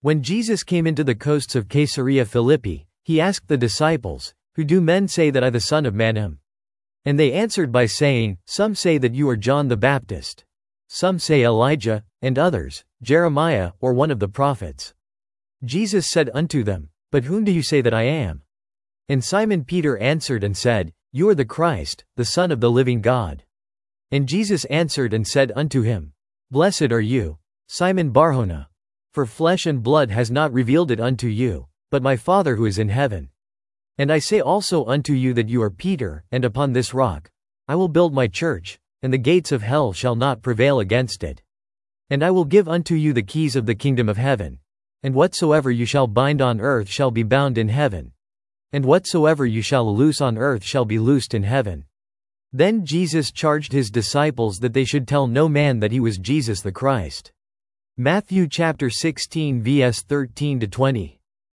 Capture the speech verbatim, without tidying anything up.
When Jesus came into the coasts of Caesarea Philippi, he asked the disciples, "Who do men say that I the Son of Man am?" And they answered by saying, "Some say that you are John the Baptist. Some say Elijah, and others, Jeremiah or one of the prophets." Jesus said unto them, "But whom do you say that I am?" And Simon Peter answered and said, "You are the Christ, the Son of the living God." And Jesus answered and said unto him, "Blessed are you, Simon Bar-Jonah. For flesh and blood has not revealed it unto you, but my Father who is in heaven. And I say also unto you that you are Peter, and upon this rock I will build my church, and the gates of hell shall not prevail against it. And I will give unto you the keys of the kingdom of heaven. And whatsoever you shall bind on earth shall be bound in heaven. And whatsoever you shall loose on earth shall be loosed in heaven." Then Jesus charged his disciples that they should tell no man that he was Jesus the Christ. Matthew chapter sixteen verse thirteen to twenty.